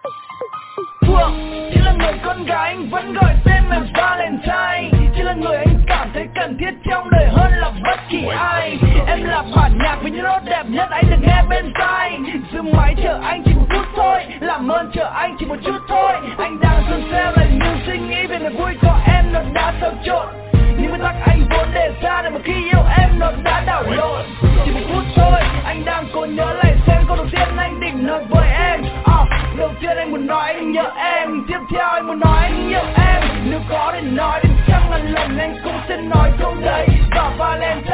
Phượng chỉ là người con gái anh vẫn gọi tên là Valentine, chỉ là người anh cảm thấy cần thiết trong đời hơn là bất kỳ ai. Em là bản nhạc với những nốt đẹp nhất anh được nghe bên tai. Giữ máy chờ anh chỉ một phút thôi, làm ơn chờ anh chỉ một chút thôi. Anh đang dần theo lời nhiều suy nghĩ về niềm vui của em nó đã xáo trộn. Những nguyên tắc anh vốn đề ra để mà khi yêu em nó đã đảo lộn. Chỉ một phút thôi, anh đang cố nhớ lại xem câu đầu tiên anh định nói với em. Đầu tiên anh muốn nói anh nhớ em, tiếp theo anh muốn nói anh yêu em. Nếu có để nói đến trăm ngàn lần anh cũng sẽ nói câu đấy. Và Valentine